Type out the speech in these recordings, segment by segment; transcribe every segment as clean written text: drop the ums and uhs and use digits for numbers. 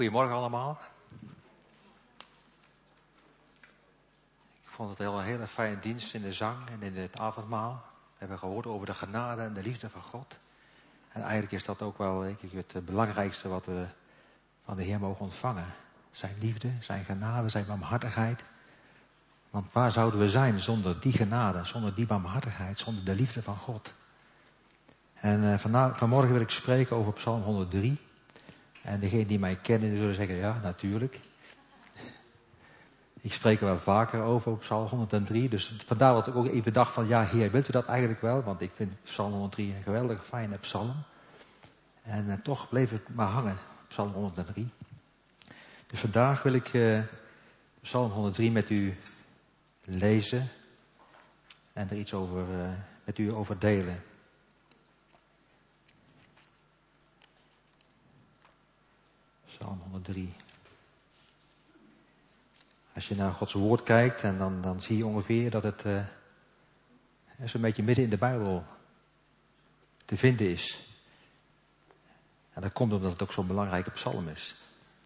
Goedemorgen allemaal. Ik vond het een hele fijne dienst in de zang en in het avondmaal. We hebben gehoord over de genade en de liefde van God. En eigenlijk is dat ook wel, denk ik, het belangrijkste wat we van de Heer mogen ontvangen. Zijn liefde, zijn genade, zijn barmhartigheid. Want waar zouden we zijn zonder die genade, zonder die barmhartigheid, zonder de liefde van God? En vanmorgen wil ik spreken over Psalm 103. En degenen die mij kennen, die zullen zeggen, ja, natuurlijk. Ik spreek er wel vaker over op Psalm 103. Dus vandaar dat ik ook even dacht van, ja Heer, wilt u dat eigenlijk wel? Want ik vind Psalm 103 een geweldig fijne psalm. En toch bleef het maar hangen, Psalm 103. Dus vandaag wil ik Psalm 103 met u lezen. En er iets over, met u over delen. Psalm 103. Als je naar Gods woord kijkt, en dan zie je ongeveer dat het zo'n beetje midden in de Bijbel te vinden is. En dat komt omdat het ook zo'n belangrijke psalm is.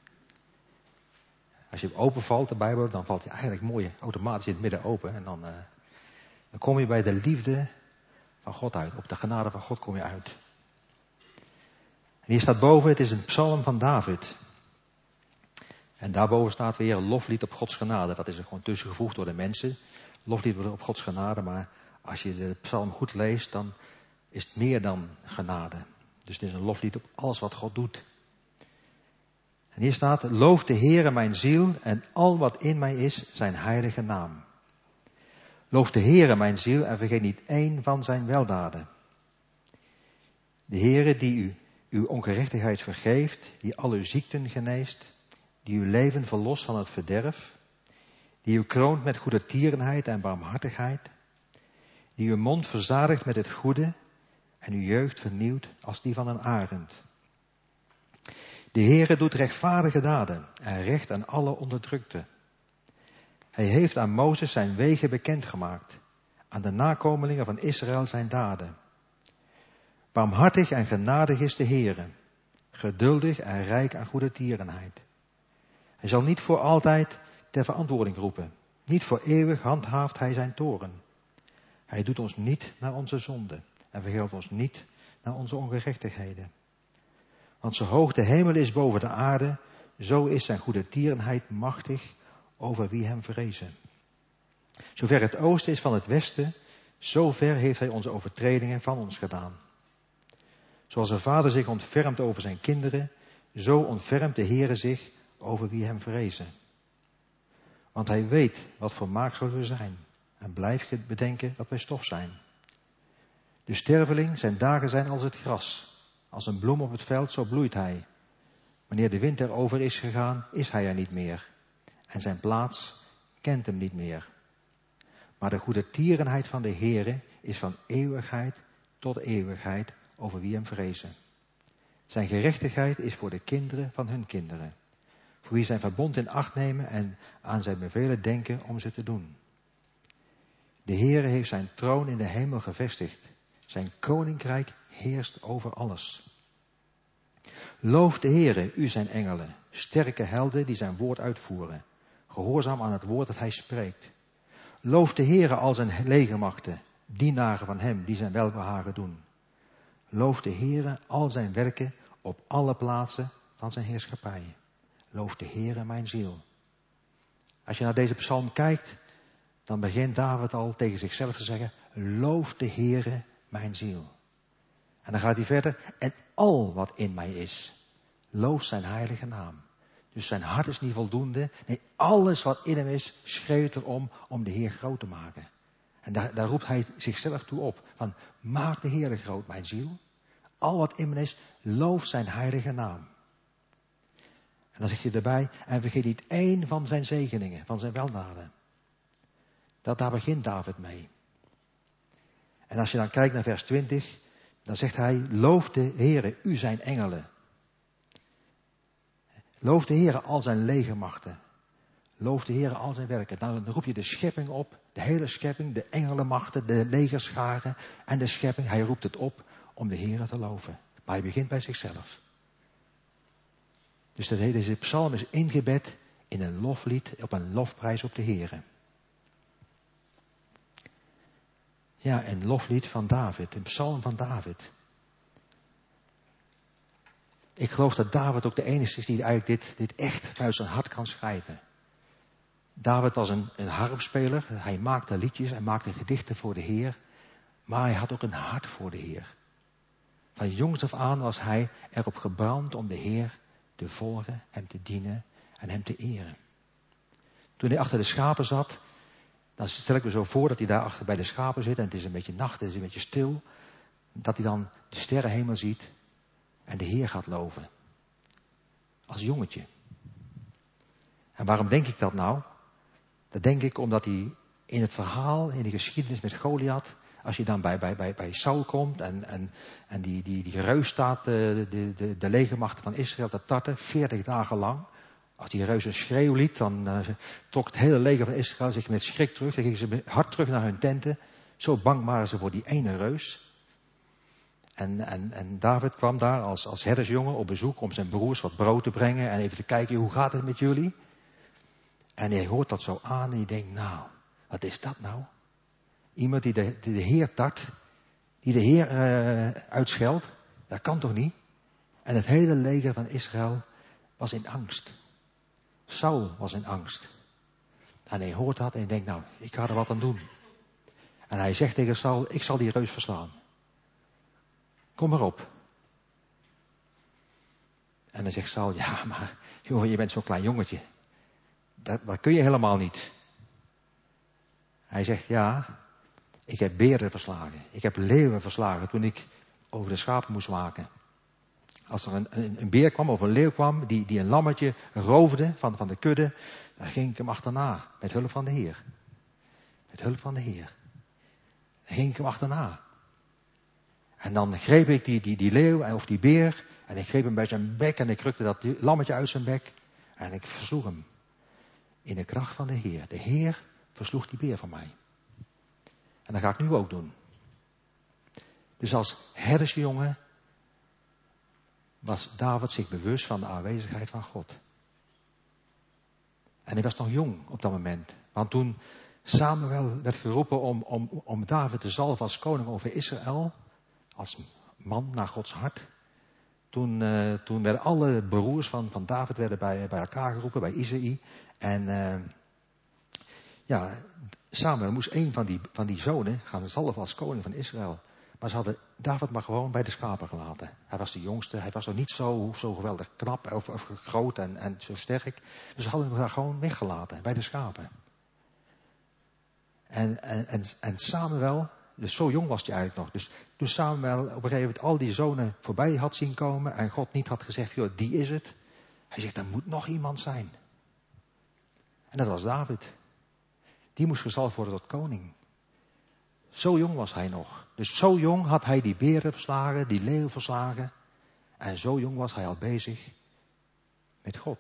Als je hem openvalt, de Bijbel, dan valt hij eigenlijk mooi automatisch in het midden open. En dan kom je bij de liefde van God uit. Op de genade van God kom je uit. En hier staat boven, het is een psalm van David. En daarboven staat weer een loflied op Gods genade. Dat is er gewoon tussengevoegd door de mensen. Loflied op Gods genade, maar als je de psalm goed leest, dan is het meer dan genade. Dus het is een loflied op alles wat God doet. En hier staat, loof de Heere mijn ziel en al wat in mij is, zijn heilige naam. Loof de Heere mijn ziel en vergeet niet één van zijn weldaden. De Heere die u uw ongerechtigheid vergeeft, die al uw ziekten geneest, die uw leven verlost van het verderf, die u kroont met goedertierenheid en barmhartigheid, die uw mond verzadigt met het goede en uw jeugd vernieuwt als die van een arend. De Heere doet rechtvaardige daden en recht aan alle onderdrukten. Hij heeft aan Mozes zijn wegen bekendgemaakt, aan de nakomelingen van Israël zijn daden. Barmhartig en genadig is de Heere, geduldig en rijk aan goedertierenheid. Hij zal niet voor altijd ter verantwoording roepen. Niet voor eeuwig handhaaft hij zijn toorn. Hij doet ons niet naar onze zonden en vergeldt ons niet naar onze ongerechtigheden. Want zo hoog de hemel is boven de aarde, zo is zijn goedertierenheid machtig over wie hem vrezen. Zover het oosten is van het westen, zo ver heeft hij onze overtredingen van ons gedaan. Zoals een vader zich ontfermt over zijn kinderen, zo ontfermt de Heere zich over wie hem vrezen. Want hij weet wat voor maaksel we zijn en blijft bedenken dat wij stof zijn. De sterveling, zijn dagen zijn als het gras. Als een bloem op het veld, zo bloeit hij. Wanneer de wind erover is gegaan, is hij er niet meer. En zijn plaats kent hem niet meer. Maar de goedertierenheid van de Heere is van eeuwigheid tot eeuwigheid over wie hem vrezen. Zijn gerechtigheid is voor de kinderen van hun kinderen. Voor wie zijn verbond in acht nemen en aan zijn bevelen denken om ze te doen. De Heere heeft zijn troon in de hemel gevestigd. Zijn koninkrijk heerst over alles. Loof de Heere, u zijn engelen, sterke helden die zijn woord uitvoeren. Gehoorzaam aan het woord dat hij spreekt. Loof de Heere al zijn legermachten, dienaren van hem die zijn welbehagen doen. Loof de Heere al zijn werken op alle plaatsen van zijn heerschappij. Loof de Heere mijn ziel. Als je naar deze psalm kijkt, dan begint David al tegen zichzelf te zeggen, loof de Heere mijn ziel. En dan gaat hij verder, en al wat in mij is, loof zijn heilige naam. Dus zijn hart is niet voldoende. Nee, alles wat in hem is, schreeuwt erom om de Heer groot te maken. En daar roept hij zichzelf toe op. Van, maak de Heere groot, mijn ziel. Al wat in me is, loof zijn heilige naam. En dan zegt hij erbij, en vergeet niet één van zijn zegeningen, van zijn weldaden. Daar begint David mee. En als je dan kijkt naar vers 20, dan zegt hij, loof de Heere, u zijn engelen. Loof de Heere al zijn legermachten. Loof de Heere al zijn werken. Dan roep je de schepping op, de hele schepping, de engelenmachten, de legerscharen en de schepping. Hij roept het op om de Heere te loven. Maar hij begint bij zichzelf. Dus deze psalm is ingebed in een loflied, op een lofprijs op de Heere. Ja, een loflied van David, een psalm van David. Ik geloof dat David ook de enige is die eigenlijk dit echt vanuit zijn hart kan schrijven. David was een harpspeler, hij maakte liedjes, hij maakte gedichten voor de Heer. Maar hij had ook een hart voor de Heer. Van jongs af aan was hij erop gebrand om de Heer te volgen, hem te dienen en hem te eren. Toen hij achter de schapen zat, dan stel ik me zo voor dat hij daar achter bij de schapen zit en het is een beetje nacht, het is een beetje stil. Dat hij dan de sterrenhemel ziet en de Heer gaat loven. Als jongetje. En waarom denk ik dat nou? Dat denk ik omdat hij in het verhaal, in de geschiedenis met Goliath, als je dan bij Saul komt en die reus staat, de legermachten van Israël te tarten, 40 dagen lang. Als die reus een schreeuw liet, dan trok het hele leger van Israël zich met schrik terug. Dan gingen ze hard terug naar hun tenten. Zo bang waren ze voor die ene reus. En David kwam daar als herdersjongen op bezoek om zijn broers wat brood te brengen en even te kijken, hoe gaat het met jullie? En hij hoort dat zo aan en hij denkt, nou, wat is dat nou? Iemand die de Heer tart, die de Heer uitscheldt, dat kan toch niet? En het hele leger van Israël was in angst. Saul was in angst. En hij hoort dat en hij denkt, nou, ik ga er wat aan doen. En hij zegt tegen Saul, ik zal die reus verslaan. Kom maar op. En dan zegt Saul, ja, maar jongen, je bent zo'n klein jongetje. Dat kun je helemaal niet. Hij zegt, ja, ik heb beren verslagen. Ik heb leeuwen verslagen toen ik over de schapen moest waken. Als er een beer kwam of een leeuw kwam die een lammetje roofde van de kudde, dan ging ik hem achterna met hulp van de Heer. Met hulp van de Heer. Dan ging ik hem achterna. En dan greep ik die leeuw of die beer en ik greep hem bij zijn bek en ik rukte dat lammetje uit zijn bek en ik versloeg hem. In de kracht van de Heer. De Heer versloeg die beer van mij. En dat ga ik nu ook doen. Dus als herdersjongen was David zich bewust van de aanwezigheid van God. En hij was nog jong op dat moment. Want toen Samuel werd geroepen om David te zalven als koning over Israël, als man naar Gods hart, toen werden alle broers van David werden bij elkaar geroepen, bij Isaïe. En Samuel moest een van die zonen gaan zalven als koning van Israël. Maar ze hadden David maar gewoon bij de schapen gelaten. Hij was de jongste, hij was nog niet zo geweldig knap of groot en zo sterk. Dus ze hadden hem daar gewoon weggelaten, bij de schapen. En Samuel, dus zo jong was hij eigenlijk nog. Dus toen Samuel op een gegeven moment al die zonen voorbij had zien komen en God niet had gezegd, joh, die is het. Hij zegt, er moet nog iemand zijn. En dat was David. Die moest gezalfd worden tot koning. Zo jong was hij nog. Dus zo jong had hij die beren verslagen, die leeuw verslagen. En zo jong was hij al bezig met God.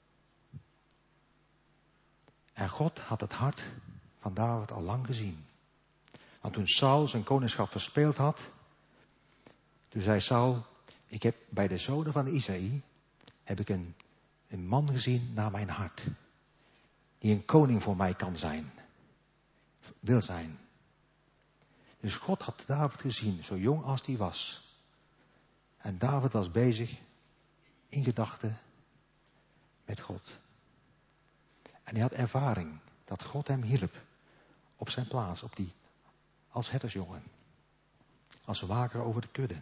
En God had het hart van David al lang gezien. Want toen Saul zijn koningschap verspeeld had, toen zei Saul, ik heb bij de zonen van Isaïe, heb ik een man gezien naar mijn hart. Die een koning voor mij kan zijn. Wil zijn. Dus God had David gezien, zo jong als hij was. En David was bezig, in gedachten, met God. En hij had ervaring dat God hem hielp op zijn plaats, als herdersjongen. Als waker over de kudde.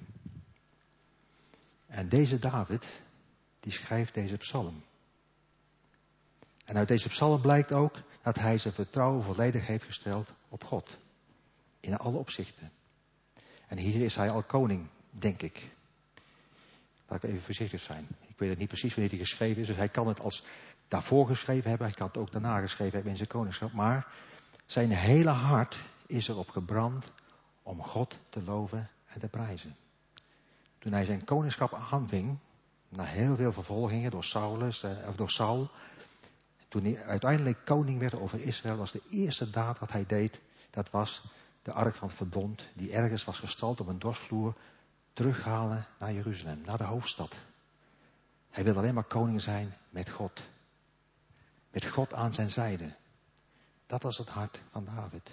En deze David, die schrijft deze psalm. En uit deze psalm blijkt ook dat hij zijn vertrouwen volledig heeft gesteld op God. In alle opzichten. En hier is hij al koning, denk ik. Laat ik even voorzichtig zijn. Ik weet het niet precies wanneer hij geschreven is. Dus hij kan het als daarvoor geschreven hebben. Hij kan het ook daarna geschreven hebben in zijn koningschap. Maar zijn hele hart is erop gebrand om God te loven en te prijzen. Toen hij zijn koningschap aanving, na heel veel vervolgingen door Saul, toen hij uiteindelijk koning werd over Israël, was de eerste daad wat hij deed, dat was de ark van het verbond, die ergens was gestald op een dorsvloer, terughalen naar Jeruzalem, naar de hoofdstad. Hij wil alleen maar koning zijn met God. Met God aan zijn zijde. Dat was het hart van David.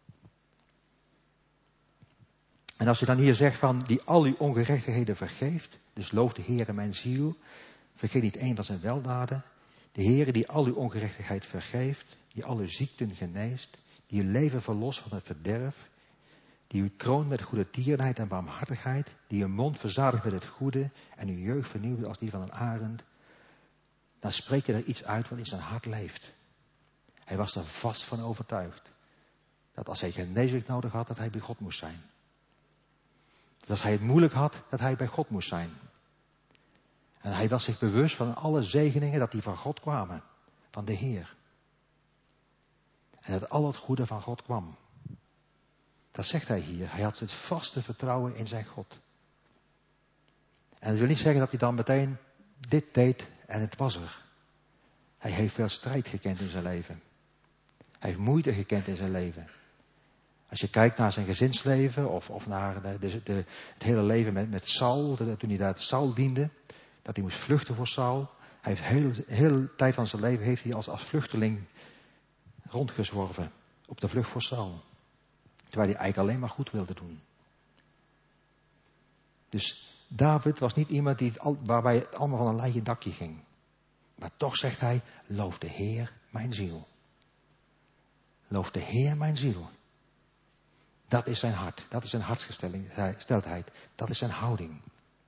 En als je dan hier zegt van die al uw ongerechtigheden vergeeft. Dus loof de Heere mijn ziel. Vergeet niet één van zijn weldaden. De Heere die al uw ongerechtigheid vergeeft. Die al uw ziekten geneest. Die uw leven verlost van het verderf. Die u kroont met goede tierenheid en barmhartigheid. Die uw mond verzadigt met het goede. En uw jeugd vernieuwt als die van een arend. Dan spreek je er iets uit wat in zijn hart leeft. Hij was er vast van overtuigd. Dat als hij genezing nodig had, dat hij bij God moest zijn. Dat als hij het moeilijk had, dat hij bij God moest zijn. En hij was zich bewust van alle zegeningen dat die van God kwamen. Van de Heer. En dat al het goede van God kwam. Dat zegt hij hier. Hij had het vaste vertrouwen in zijn God. En dat wil niet zeggen dat hij dan meteen dit deed en het was er. Hij heeft veel strijd gekend in zijn leven. Hij heeft moeite gekend in zijn leven. Als je kijkt naar zijn gezinsleven of naar het hele leven met Saul, toen hij daar Saul diende, dat hij moest vluchten voor Saul. Hij heeft de hele tijd van zijn leven heeft hij als vluchteling rondgezworven op de vlucht voor Saul. Terwijl hij eigenlijk alleen maar goed wilde doen. Dus David was niet iemand waarbij het allemaal van een leien dakje ging. Maar toch zegt hij, loof de Heer mijn ziel. Loof de Heer mijn ziel. Dat is zijn hart. Dat is zijn hartsgesteldheid. Dat is zijn houding.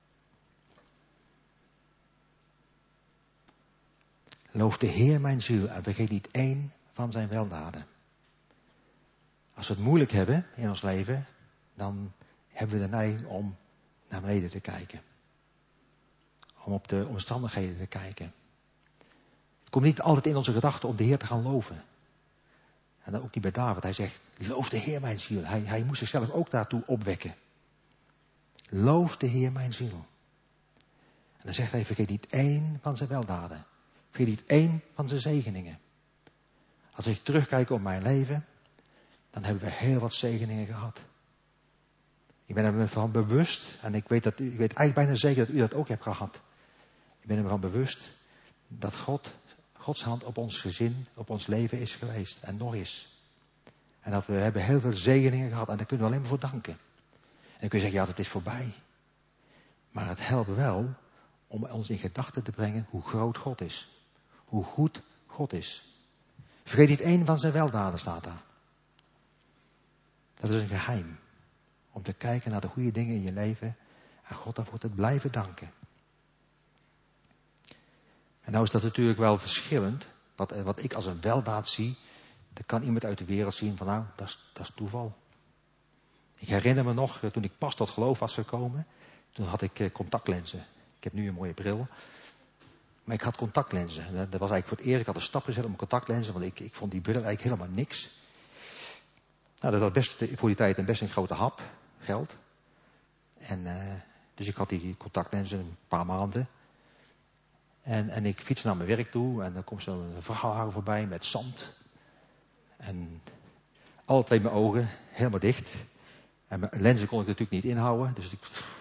Loof de Heer mijn ziel en vergeet niet één van zijn weldaden. Als we het moeilijk hebben in ons leven, dan hebben we de neiging om naar beneden te kijken. Om op de omstandigheden te kijken. Het komt niet altijd in onze gedachten om de Heer te gaan loven. En dan ook niet bij David. Hij zegt, loof de Heer mijn ziel. Hij moest zichzelf ook daartoe opwekken. Loof de Heer mijn ziel. En dan zegt hij, vergeet niet één van zijn weldaden. Vergeet niet één van zijn zegeningen. Als ik terugkijk op mijn leven, dan hebben we heel wat zegeningen gehad. Ik ben er me van bewust, en ik weet eigenlijk bijna zeker dat u dat ook hebt gehad. Ik ben er me van bewust dat Gods hand op ons gezin, op ons leven is geweest en nog is. En dat we hebben heel veel zegeningen gehad en daar kunnen we alleen maar voor danken. En dan kun je zeggen, ja, dat is voorbij. Maar het helpt wel om ons in gedachten te brengen hoe groot God is. Hoe goed God is. Vergeet niet één van zijn weldaden, staat daar. Dat is een geheim. Om te kijken naar de goede dingen in je leven en God daarvoor te blijven danken. En nou is dat natuurlijk wel verschillend. Wat ik als een weldaad zie, dat kan iemand uit de wereld zien van nou, dat is toeval. Ik herinner me nog, toen ik pas tot geloof was gekomen, toen had ik contactlenzen. Ik heb nu een mooie bril. Maar ik had contactlenzen. En dat was eigenlijk voor het eerst, ik had een stap gezet om contactlenzen, want ik vond die bril eigenlijk helemaal niks. Nou, dat was best voor die tijd best een grote hap, geld. En dus ik had die contactlenzen een paar maanden. En ik fiets naar mijn werk toe en dan komt zo'n vrachtwagen voorbij met zand. En alle twee mijn ogen helemaal dicht. En mijn lenzen kon ik natuurlijk niet inhouden, dus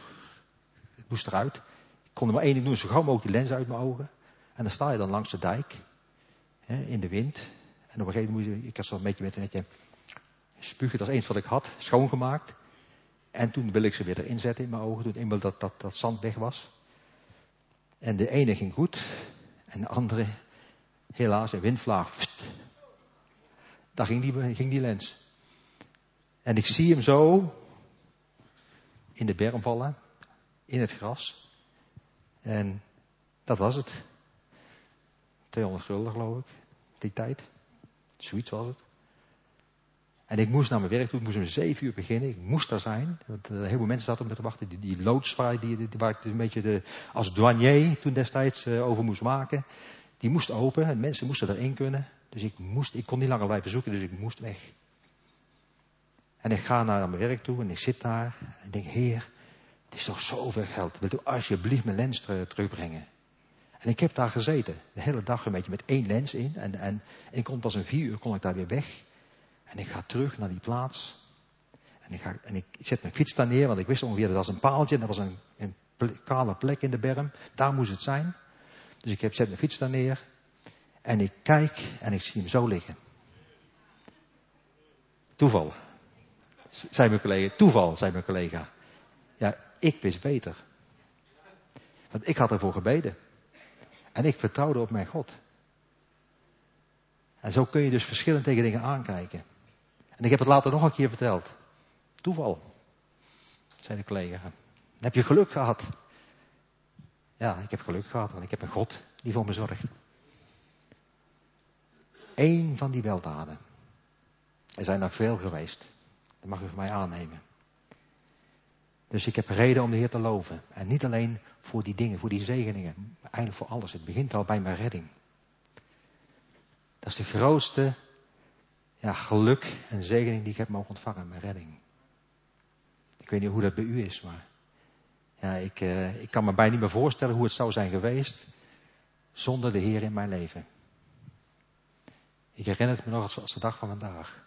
het moest eruit. Ik kon er maar één ding doen, zo gauw mogelijk die lens uit mijn ogen. En dan sta je dan langs de dijk, in de wind. En op een gegeven moment, ik had zo'n beetje met een netje spuug, dat is eens wat ik had, schoongemaakt. En toen wil ik ze weer erin zetten in mijn ogen, toen eenmaal dat zand weg was. En de ene ging goed, en de andere, helaas, een windvlaag. Daar ging die lens. En ik zie hem zo in de berm vallen, in het gras. En dat was het. 200 gulden, geloof ik, die tijd. Zoiets was het. En ik moest naar mijn werk toe, ik moest om 7 uur beginnen. Ik moest daar zijn. Want heel veel mensen zaten op me te wachten. Die loods waar ik een beetje als douanier toen destijds over moest maken. Die moest open en mensen moesten erin kunnen. Dus ik kon niet langer blijven zoeken, dus ik moest weg. En ik ga naar mijn werk toe en ik zit daar. En ik denk, Heer, het is toch zoveel geld. Wilt u alsjeblieft mijn lens terugbrengen? En ik heb daar gezeten. De hele dag een beetje met 1 lens in. En ik kon pas om 4 uur kon ik daar weer weg. En ik ga terug naar die plaats. En ik zet mijn fiets daar neer, want ik wist ongeveer, dat was een paaltje. En dat was een kale plek in de berm. Daar moest het zijn. Dus ik zet mijn fiets daar neer. En ik kijk en ik zie hem zo liggen. Toeval. Zei mijn collega. Toeval, zei mijn collega. Ja, ik wist beter. Want ik had ervoor gebeden. En ik vertrouwde op mijn God. En zo kun je dus verschillend tegen dingen aankijken. En ik heb het later nog een keer verteld. Toeval, zei de collega. Dan heb je geluk gehad. Ja, ik heb geluk gehad, want ik heb een God die voor me zorgt. Eén van die weldaden. Er zijn er veel geweest. Dat mag u van mij aannemen. Dus ik heb reden om de Heer te loven. En niet alleen voor die dingen, voor die zegeningen. Maar eigenlijk voor alles. Het begint al bij mijn redding. Dat is de grootste geluk en zegening die ik heb mogen ontvangen. Mijn redding. Ik weet niet hoe dat bij u is. Maar ik kan me bijna niet meer voorstellen hoe het zou zijn geweest. Zonder de Heer in mijn leven. Ik herinner het me nog als de dag van vandaag.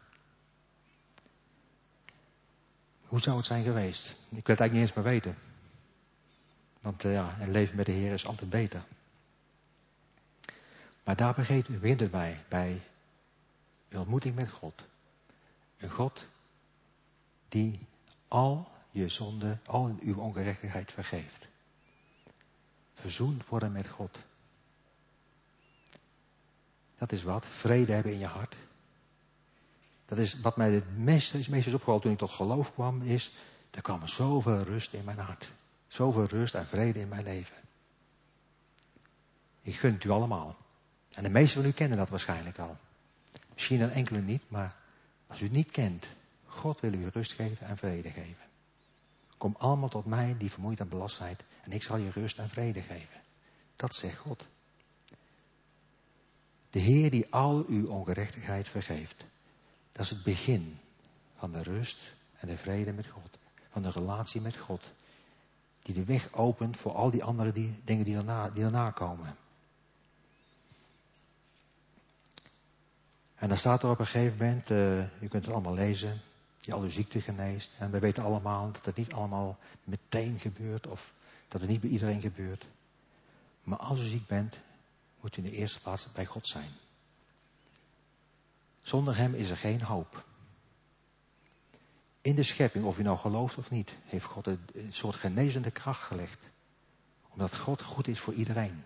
Hoe zou het zijn geweest? Ik wil het eigenlijk niet eens meer weten. Want een leven met de Heer is altijd beter. Maar daar begint het bij een ontmoeting met God. Een God die al je zonde, al uw ongerechtigheid vergeeft. Verzoend worden met God. Dat is wat, vrede hebben in je hart. Dat is wat mij het meest is opgevallen toen ik tot geloof kwam, is, er kwam zoveel rust in mijn hart. Zoveel rust en vrede in mijn leven. Ik gun het u allemaal. En de meesten van u kennen dat waarschijnlijk al. Misschien een enkele niet, maar als u het niet kent, God wil u rust geven en vrede geven. Kom allemaal tot mij die vermoeid en belast zijt en ik zal je rust en vrede geven. Dat zegt God. De Heer die al uw ongerechtigheid vergeeft. Dat is het begin van de rust en de vrede met God. Van de relatie met God. Die de weg opent voor al die andere dingen die daarna komen. En dan staat er op een gegeven moment, u kunt het allemaal lezen, die al uw ziekte geneest. En we weten allemaal dat het niet allemaal meteen gebeurt of dat het niet bij iedereen gebeurt. Maar als u ziek bent, moet u in de eerste plaats bij God zijn. Zonder hem is er geen hoop. In de schepping, of u nou gelooft of niet, heeft God een soort genezende kracht gelegd. Omdat God goed is voor iedereen.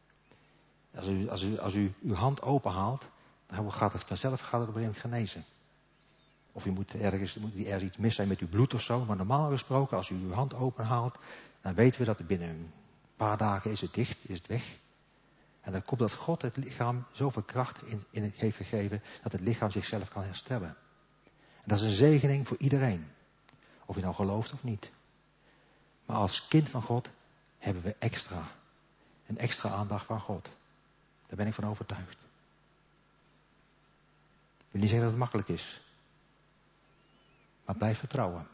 Als u uw hand openhaalt, dan gaat het vanzelf op een gegeven moment genezen. Of moet er iets mis zijn met uw bloed of zo. Maar normaal gesproken, als u uw hand openhaalt, dan weten we dat het binnen een paar dagen is het dicht, is het weg. En dan komt dat God het lichaam zoveel kracht in het heeft gegeven, dat het lichaam zichzelf kan herstellen. En dat is een zegening voor iedereen. Of je nou gelooft of niet. Maar als kind van God hebben we een extra aandacht van God. Daar ben ik van overtuigd. Ik wil niet zeggen dat het makkelijk is. Maar blijf vertrouwen.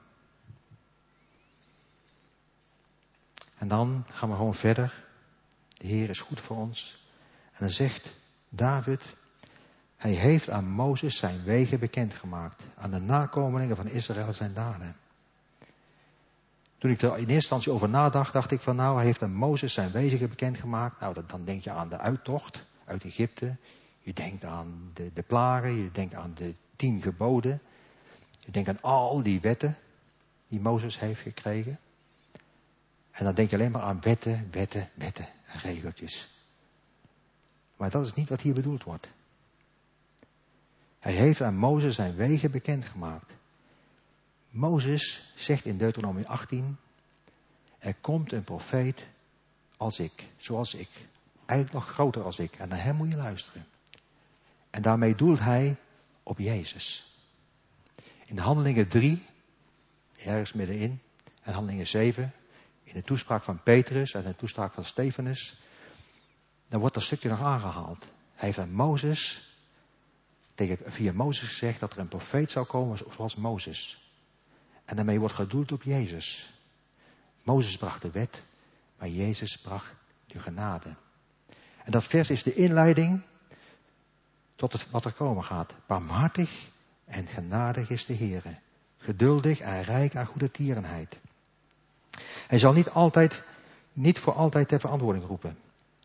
En dan gaan we gewoon verder. De Heer is goed voor ons. En dan zegt David, hij heeft aan Mozes zijn wegen bekendgemaakt. Aan de nakomelingen van Israël zijn daden. Toen ik er in eerste instantie over nadacht, dacht ik van hij heeft aan Mozes zijn wegen bekendgemaakt. Nou, dan denk je aan de uittocht uit Egypte. Je denkt aan de plagen, je denkt aan de 10 geboden. Je denkt aan al die wetten die Mozes heeft gekregen. En dan denk je alleen maar aan wetten en regeltjes. Maar dat is niet wat hier bedoeld wordt. Hij heeft aan Mozes zijn wegen bekendgemaakt. Mozes zegt in Deuteronomie 18, er komt een profeet als ik, zoals ik. Eigenlijk nog groter als ik. En naar hem moet je luisteren. En daarmee doelt hij op Jezus. In Handelingen 3, ergens middenin, en Handelingen 7, in de toespraak van Petrus en de toespraak van Stefanus, dan wordt dat stukje nog aangehaald. Hij heeft aan Mozes, via Mozes gezegd dat er een profeet zou komen zoals Mozes. En daarmee wordt gedoeld op Jezus. Mozes bracht de wet, maar Jezus bracht de genade. En dat vers is de inleiding tot wat er komen gaat. Barmhartig en genadig is de Heere. Geduldig en rijk aan goede tierenheid. Hij zal niet voor altijd ter verantwoording roepen.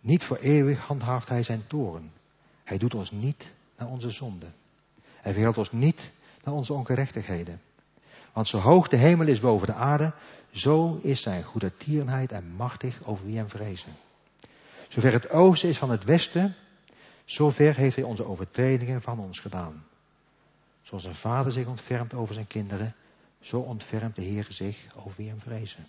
Niet voor eeuwig handhaaft hij zijn toorn. Hij doet ons niet naar onze zonde. Hij vergeldt ons niet naar onze ongerechtigheden. Want zo hoog de hemel is boven de aarde, zo is zijn goedertierenheid en machtig over wie hem vrezen. Zover het oosten is van het westen, zover heeft hij onze overtredingen van ons gedaan. Zoals een vader zich ontfermt over zijn kinderen, zo ontfermt de Heer zich over wie hem vrezen.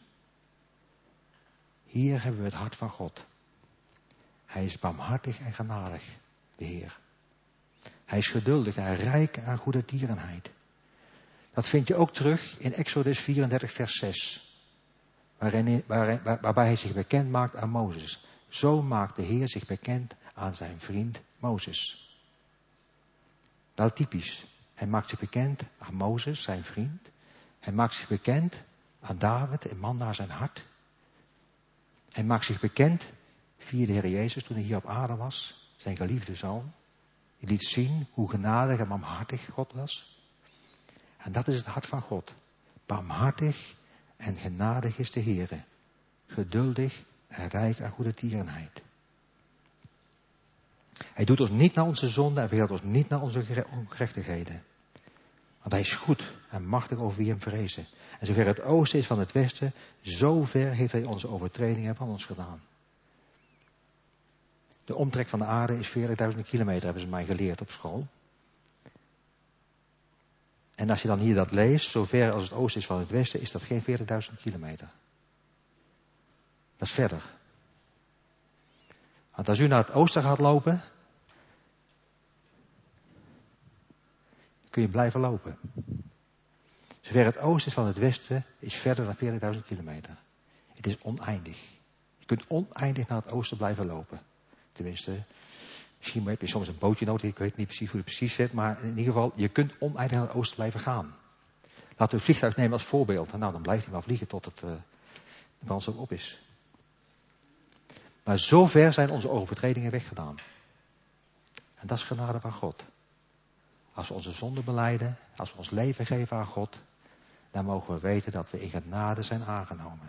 Hier hebben we het hart van God. Hij is barmhartig en genadig, de Heer. Hij is geduldig en rijk aan goedertierenheid. Dat vind je ook terug in Exodus 34 vers 6. Waarbij hij zich bekend maakt aan Mozes. Zo maakt de Heer zich bekend aan zijn vriend Mozes. Wel typisch. Hij maakt zich bekend aan Mozes, zijn vriend. Hij maakt zich bekend aan David, een man naar zijn hart. Hij maakt zich bekend via de Heer Jezus toen hij hier op aarde was. Zijn geliefde zoon. Die liet zien hoe genadig en barmhartig God was. En dat is het hart van God. Barmhartig en genadig is de Heer. Geduldig en rijk aan goedertierenheid. Hij doet ons niet naar onze zonde en vergeldt ons niet naar onze ongerechtigheden. Want hij is goed en machtig over wie hem vrezen. En zover het oosten is van het westen, zover heeft hij onze overtredingen van ons gedaan. De omtrek van de aarde is 40.000 kilometer, hebben ze mij geleerd op school. En als je dan hier dat leest, zover als het oosten is van het westen, is dat geen 40.000 kilometer. Dat is verder. Want als u naar het oosten gaat lopen, kun je blijven lopen. Zover het oosten is van het westen, is verder dan 40.000 kilometer. Het is oneindig. Je kunt oneindig naar het oosten blijven lopen. Tenminste, misschien heb je soms een bootje nodig, ik weet niet precies hoe het precies zit, maar in ieder geval, je kunt oneindig naar het oosten blijven gaan. Laten we het vliegtuig nemen als voorbeeld. Nou, dan blijft hij maar vliegen tot het de brandstof op is. Maar zover zijn onze overtredingen weggedaan. En dat is genade van God. Als we onze zonde belijden, als we ons leven geven aan God, dan mogen we weten dat we in genade zijn aangenomen.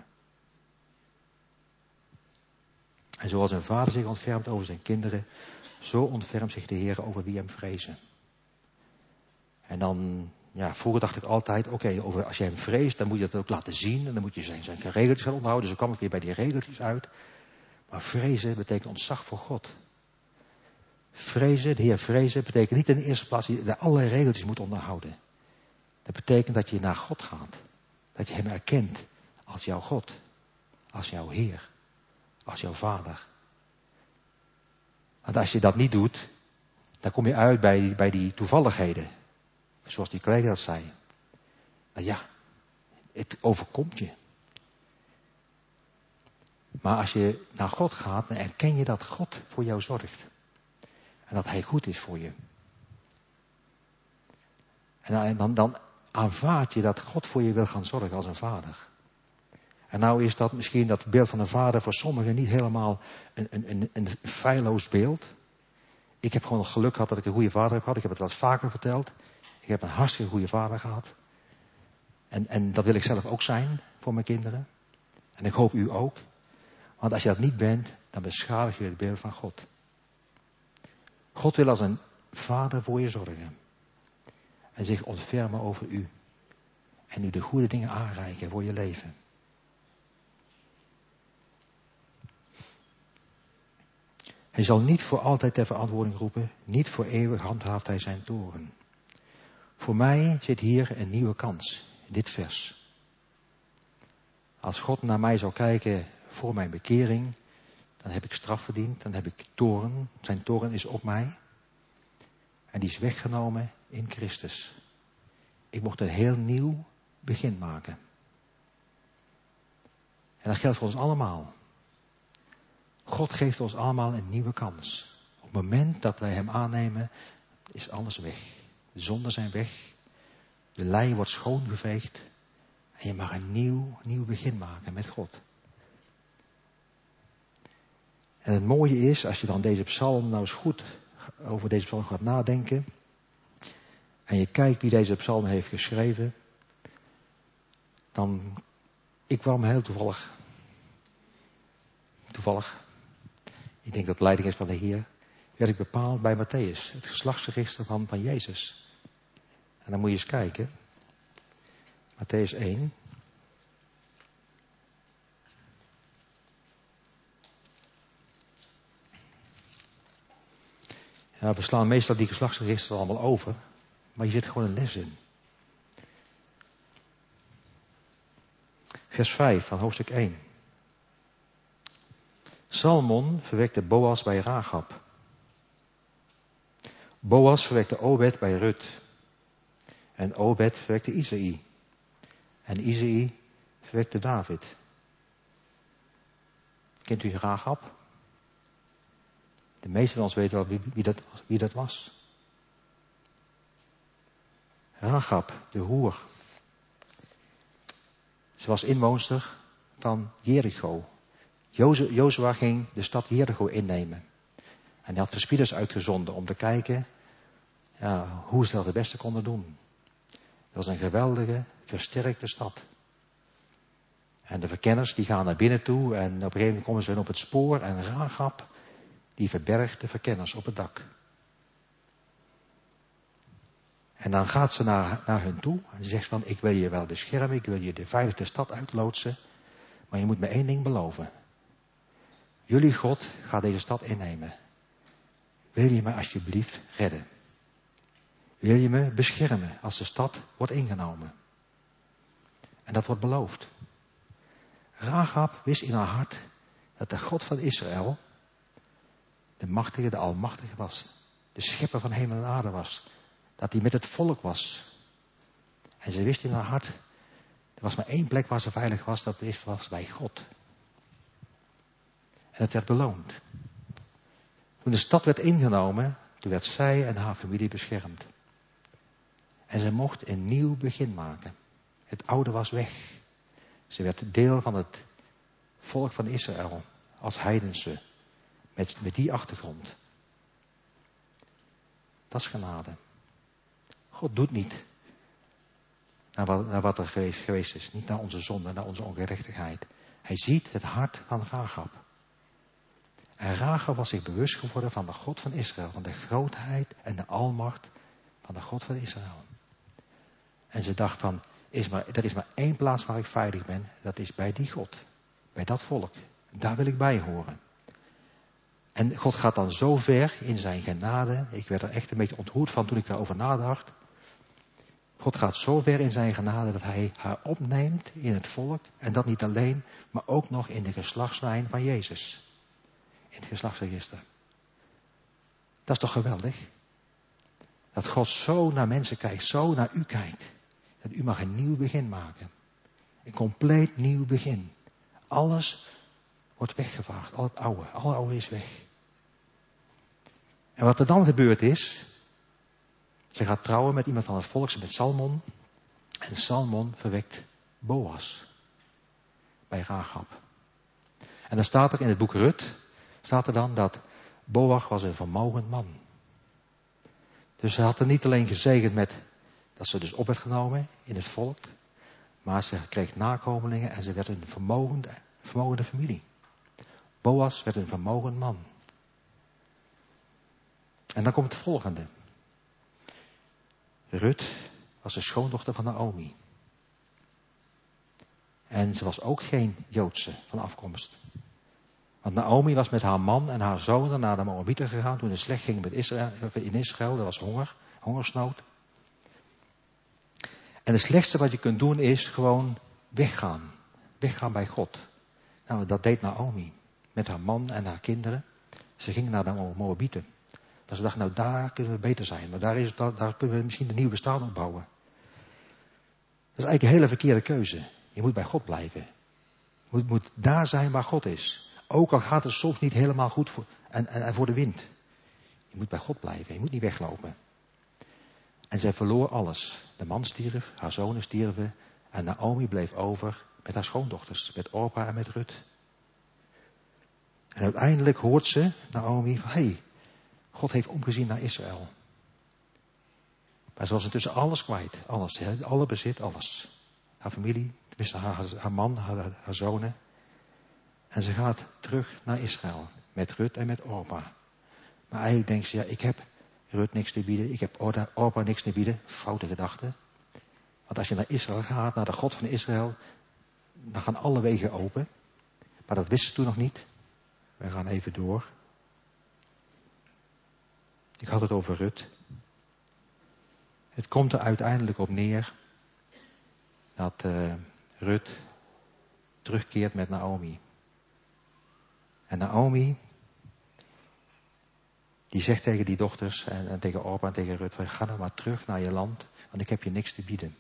En zoals een vader zich ontfermt over zijn kinderen, zo ontfermt zich de Heer over wie hem vrezen. En dan, vroeger dacht ik altijd, als je hem vreest, dan moet je dat ook laten zien. En dan moet je zijn regeltjes gaan onderhouden. Dus dan kwam ik weer bij die regeltjes uit. Maar vrezen betekent ontzag voor God. Vrezen, de Heer vrezen, betekent niet in de eerste plaats dat je allerlei regeltjes moet onderhouden. Dat betekent dat je naar God gaat. Dat je hem erkent als jouw God. Als jouw Heer. Als jouw Vader. Want als je dat niet doet, dan kom je uit bij die toevalligheden. Zoals die collega dat zei. Nou het overkomt je. Maar als je naar God gaat, dan erken je dat God voor jou zorgt. En dat hij goed is voor je. En dan aanvaard je dat God voor je wil gaan zorgen als een vader. En nou is dat misschien dat beeld van een vader voor sommigen niet helemaal een feilloos beeld. Ik heb gewoon het geluk gehad dat ik een goede vader heb gehad. Ik heb het wel eens vaker verteld. Ik heb een hartstikke goede vader gehad. En dat wil ik zelf ook zijn voor mijn kinderen. En ik hoop u ook. Want als je dat niet bent, dan beschadig je het beeld van God. God wil als een vader voor je zorgen. En zich ontfermen over u. En u de goede dingen aanreiken voor je leven. Hij zal niet voor altijd ter verantwoording roepen. Niet voor eeuwig handhaaft hij zijn toorn. Voor mij zit hier een nieuwe kans. In dit vers. Als God naar mij zou kijken voor mijn bekering. Dan heb ik straf verdiend. Dan heb ik toorn. Zijn toorn is op mij. En die is weggenomen in Christus. Ik mocht een heel nieuw begin maken. En dat geldt voor ons allemaal. God geeft ons allemaal een nieuwe kans. Op het moment dat wij hem aannemen, is alles weg. De zonden zijn weg. De lei wordt schoongeveegd. En je mag een nieuw begin maken met God. En het mooie is, als je dan deze psalm nou eens goed over deze psalm gaat nadenken. En je kijkt wie deze psalm heeft geschreven. Dan, ik kwam heel toevallig ik denk dat de leiding is van de Heer, werd ik bepaald bij Mattheüs, het geslachtsregister van Jezus. En dan moet je eens kijken. Mattheüs 1. Ja, we slaan meestal die geslachtsregisters allemaal over, maar hier zit gewoon een les in. Vers 5 van hoofdstuk 1. Salmon verwekte Boas bij Rachab. Boas verwekte Obed bij Rut. En Obed verwekte Isaï. En Isaï verwekte David. Kent u Rachab? De meesten van ons weten wel wie dat was. Rachab, de hoer. Ze was inwoonster van Jericho. Jozua ging de stad Jericho innemen. En hij had verspieders uitgezonden om te kijken hoe ze dat het beste konden doen. Dat was een geweldige, versterkte stad. En de verkenners die gaan naar binnen toe en op een gegeven moment komen ze hun op het spoor. En Rachab die verbergt de verkenners op het dak. En dan gaat ze naar hun toe en ze zegt van, ik wil je wel beschermen, ik wil je de veilige stad uitloodsen. Maar je moet me één ding beloven. Jullie God gaat deze stad innemen. Wil je me alsjeblieft redden? Wil je me beschermen als de stad wordt ingenomen? En dat wordt beloofd. Rachab wist in haar hart dat de God van Israël de machtige, de almachtige was. De schepper van hemel en aarde was. Dat hij met het volk was. En ze wist in haar hart, er was maar één plek waar ze veilig was, dat was bij God. En het werd beloond. Toen de stad werd ingenomen, toen werd zij en haar familie beschermd. En ze mocht een nieuw begin maken. Het oude was weg. Ze werd deel van het volk van Israël als heidense. Met die achtergrond. Dat is genade. God doet niet naar wat er geweest is. Niet naar onze zonde, naar onze ongerechtigheid. Hij ziet het hart van Rachab. En Rachab was zich bewust geworden van de God van Israël. Van de grootheid en de almacht van de God van Israël. En ze dacht van, er is maar één plaats waar ik veilig ben. Dat is bij die God. Bij dat volk. Daar wil ik bij horen. En God gaat dan zo ver in zijn genade. Ik werd er echt een beetje ontroerd van toen ik daarover nadacht. God gaat zo ver in zijn genade dat hij haar opneemt in het volk. En dat niet alleen, maar ook nog in de geslachtslijn van Jezus. In het geslachtsregister. Dat is toch geweldig? Dat God zo naar mensen kijkt, zo naar u kijkt. Dat u mag een nieuw begin maken. Een compleet nieuw begin. Alles wordt weggevaagd. Al het oude. Alle oude is weg. En wat er dan gebeurd is. Ze gaat trouwen met iemand van het volk, met Salmon. En Salmon verwekt Boas. Bij Rachab. En dan staat er in het boek Rut. Staat er dan dat Boas was een vermogend man. Dus ze had er niet alleen gezegend met dat ze dus op werd genomen in het volk. Maar ze kreeg nakomelingen en ze werd een vermogende familie. Boas werd een vermogend man. En dan komt het volgende. Rut was de schoondochter van Naomi. En ze was ook geen Joodse van afkomst. Want Naomi was met haar man en haar zonen naar de Moabieten gegaan toen het slecht ging met in Israël. Er was hongersnood. En het slechtste wat je kunt doen is gewoon weggaan. Weggaan bij God. Nou, dat deed Naomi. Met haar man en haar kinderen. Ze gingen naar de Moabieten. Dat ze dachten, nou daar kunnen we beter zijn. Maar daar kunnen we misschien een nieuw bestaan opbouwen. Dat is eigenlijk een hele verkeerde keuze. Je moet bij God blijven. Je moet daar zijn waar God is. Ook al gaat het soms niet helemaal goed voor de wind. Je moet bij God blijven. Je moet niet weglopen. En zij verloor alles. De man stierf, haar zonen stierven. En Naomi bleef over met haar schoondochters. Met Orpa en met Rut. En uiteindelijk hoort ze, Naomi, van hey, God heeft omgezien naar Israël. Maar ze was intussen alles kwijt. Alles. Alle bezit, alles. Haar familie, tenminste haar man, haar zonen. En ze gaat terug naar Israël. Met Rut en met Orpa. Maar eigenlijk denkt ze, ja, ik heb Rut niks te bieden. Ik heb Orpa niks te bieden. Foute gedachte. Want als je naar Israël gaat, naar de God van Israël, dan gaan alle wegen open. Maar dat wisten ze toen nog niet. We gaan even door. Ik had het over Rut. Het komt er uiteindelijk op neer dat Rut terugkeert met Naomi. En Naomi, die zegt tegen die dochters en tegen Orpa en tegen Rut, ga nou maar terug naar je land, want ik heb je niks te bieden.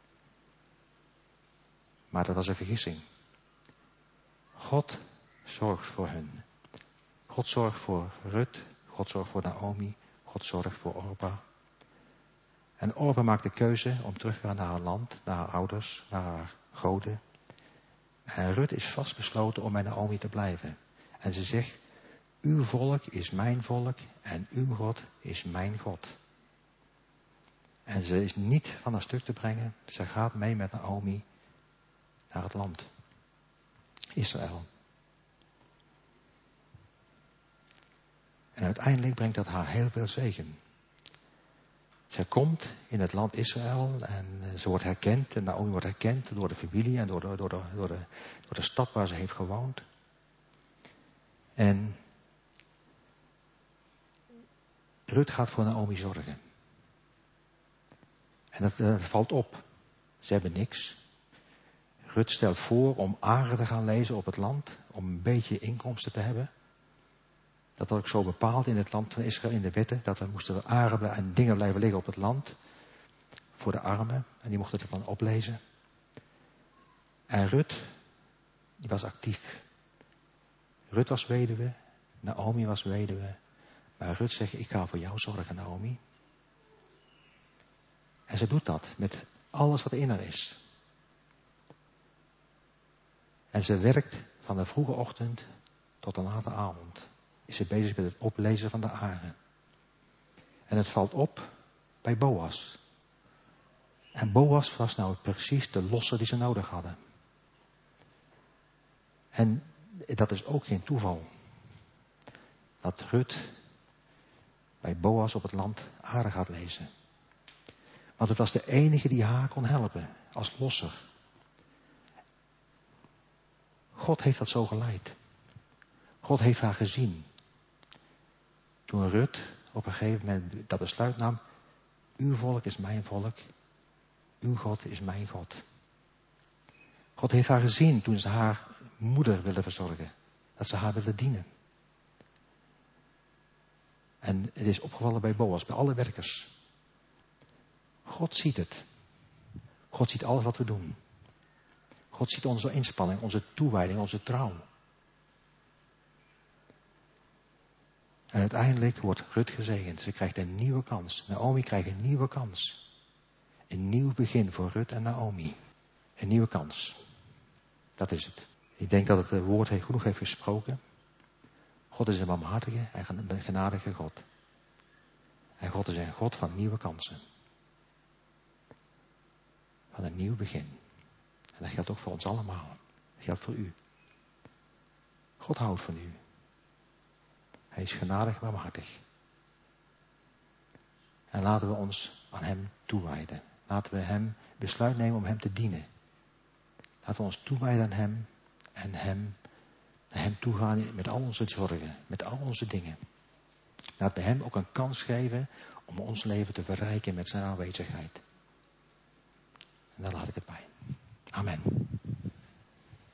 Maar dat was een vergissing. God zorgt voor hun. God zorgt voor Rut, God zorgt voor Naomi, God zorgt voor Orpa. En Orpa maakt de keuze om terug te gaan naar haar land, naar haar ouders, naar haar goden. En Rut is vastbesloten om bij Naomi te blijven. En ze zegt, uw volk is mijn volk en uw God is mijn God. En ze is niet van haar stuk te brengen. Ze gaat mee met Naomi naar het land. Israël. En uiteindelijk brengt dat haar heel veel zegen. Zij komt in het land Israël en ze wordt herkend. En Naomi wordt herkend door de familie en door de stad waar ze heeft gewoond. En Rut gaat voor Naomi zorgen. En dat valt op. Ze hebben niks. Rut stelt voor om aren te gaan lezen op het land. Om een beetje inkomsten te hebben. Dat was ook zo bepaald in het land van Israël in de wetten. Dat er moesten aren en dingen blijven liggen op het land. Voor de armen. En die mochten het dan oplezen. En Rut, die was actief. Rut was weduwe. Naomi was weduwe. Maar Rut zegt, ik ga voor jou zorgen, Naomi. En ze doet dat met alles wat in haar is. En ze werkt van de vroege ochtend tot de late avond. Is ze bezig met het oplezen van de aren. En het valt op bij Boas. En Boas was nou precies de losser die ze nodig hadden. En dat is ook geen toeval. Dat Rut bij Boas op het land aren gaat lezen. Want het was de enige die haar kon helpen. Als losser. God heeft dat zo geleid. God heeft haar gezien. Toen Rut op een gegeven moment dat besluit nam. Uw volk is mijn volk. Uw God is mijn God. God heeft haar gezien toen ze haar moeder wilde verzorgen. Dat ze haar wilde dienen. En het is opgevallen bij Boas, bij alle werkers. God ziet het. God ziet alles wat we doen. God ziet onze inspanning, onze toewijding, onze trouw. En uiteindelijk wordt Rut gezegend. Ze krijgt een nieuwe kans. Naomi krijgt een nieuwe kans. Een nieuw begin voor Rut en Naomi. Een nieuwe kans. Dat is het. Ik denk dat het woord genoeg heeft gesproken. God is een barmhartige en genadige God. En God is een God van nieuwe kansen. Van een nieuw begin. En dat geldt ook voor ons allemaal. Dat geldt voor u. God houdt van u. Hij is genadig en barmhartig. En laten we ons aan hem toewijden. Laten we hem besluit nemen om hem te dienen. Laten we ons toewijden aan hem. En naar hem toegaan met al onze zorgen. Met al onze dingen. Laten we hem ook een kans geven om ons leven te verrijken met zijn aanwezigheid. En daar laat ik het bij. Amen.